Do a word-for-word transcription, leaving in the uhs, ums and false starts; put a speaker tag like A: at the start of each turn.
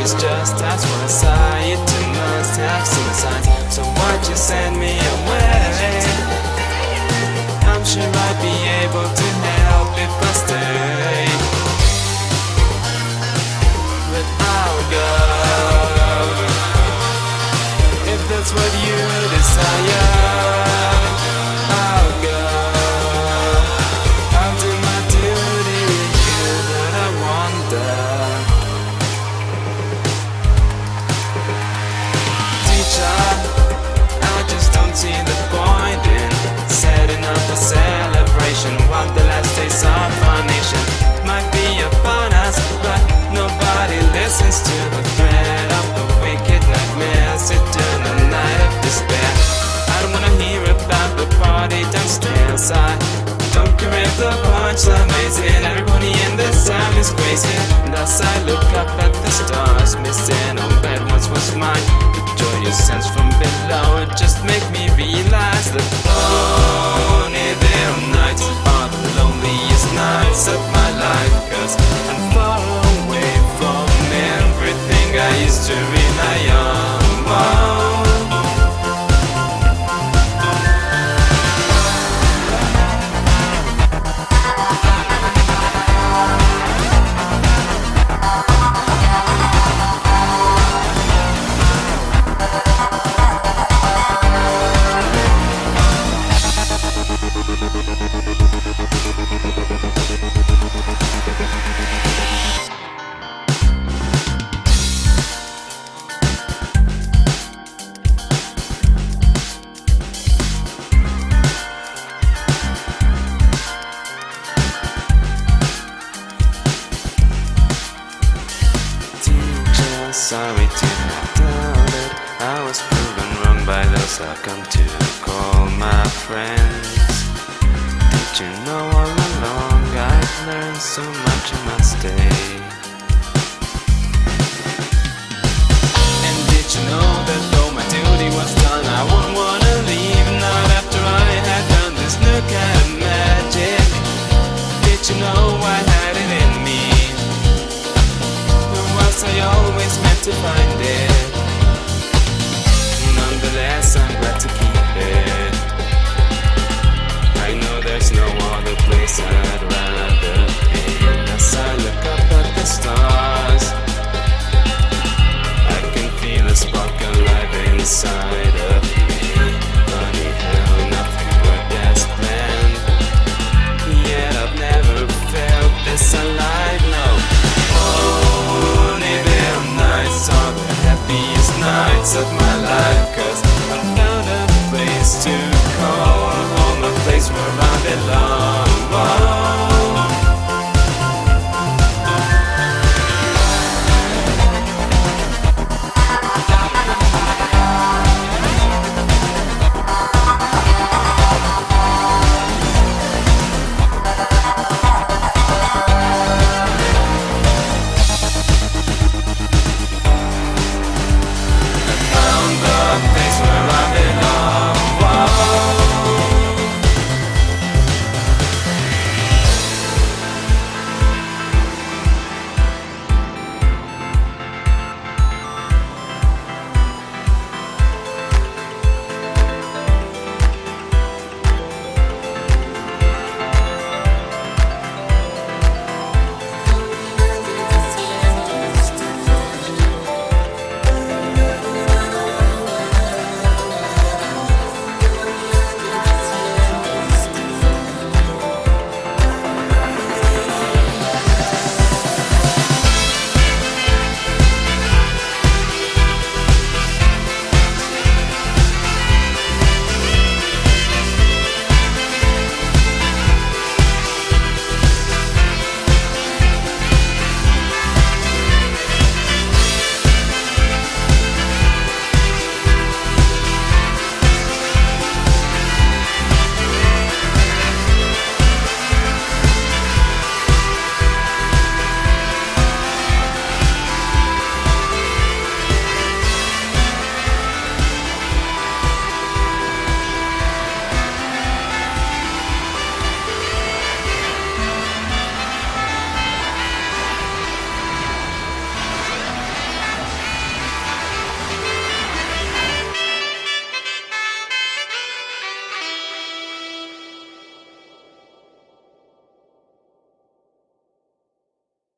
A: is just as one side. It must have some signs. So why'd you send me away? I'm sure I'd be able to help if I stay, but I'll go if that's what you desire. I'll go, I'll do my duty with you, but I wonder, teacher, I just don't see the point in setting up a celebration while the last days of our nation might be upon us, but nobody listens to the threat of the wicked nightmares, eternal night of despair. I don't wanna hear about the party downstairs. I don't care if the punchline makes it. Everybody in this town is crazy, and as I look up at the stars, missing all that once was mine, the joyous sense from below, it just make me realize that Ponyville nights are the loneliest nights of my life, 'cause I'm far away from everything I used to rely on. Whoa. Sorry to have doubted, I was proven wrong by those I've come to call my friends. Did you know all along I've learned so much in my stay? And did you know that though my duty was done, I wouldn't wanna leave, not after I had done this new kind of magic? Did you know I had it in me? I always meant to find it. Nonetheless, I'm glad to keep it. I know there's no other place I'd rather be. As I look up at the stars, I can feel a spark alive inside of me. Funny how nothing worked as planned, yet I've never felt this alive, no. Are the happiest nights of my life, 'cause I found a place to